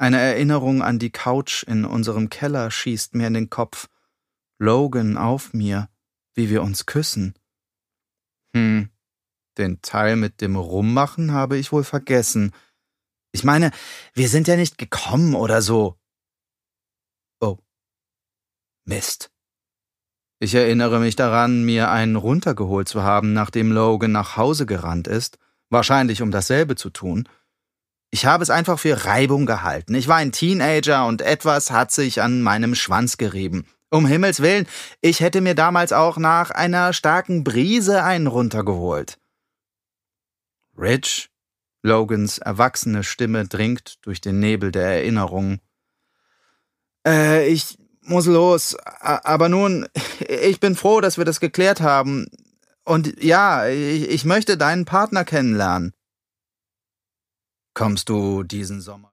Eine Erinnerung an die Couch in unserem Keller schießt mir in den Kopf. Logan auf mir, wie wir uns küssen. Den Teil mit dem Rummachen habe ich wohl vergessen. Ich meine, wir sind ja nicht gekommen oder so. Oh. Mist. Ich erinnere mich daran, mir einen runtergeholt zu haben, nachdem Logan nach Hause gerannt ist, wahrscheinlich um dasselbe zu tun. Ich habe es einfach für Reibung gehalten. Ich war ein Teenager und etwas hat sich an meinem Schwanz gerieben. Um Himmels Willen, ich hätte mir damals auch nach einer starken Brise einen runtergeholt. Rich? Logans erwachsene Stimme dringt durch den Nebel der Erinnerungen. Ich muss los, aber nun, ich bin froh, dass wir das geklärt haben. Und ja, ich möchte deinen Partner kennenlernen. Kommst du diesen Sommer?